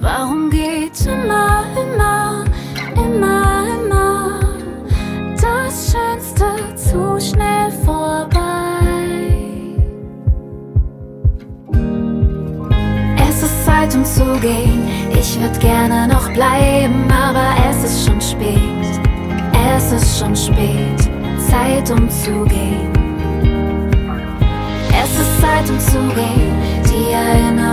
Warum geht immer, immer, immer, immer das Schönste zu schnell vorbei? Es ist Zeit, um zu gehen. Ich würd gerne noch bleiben, aber es ist schon spät. Es ist schon spät. Zeit, um zu gehen. Es ist Zeit, um zu gehen. Die Erinnerung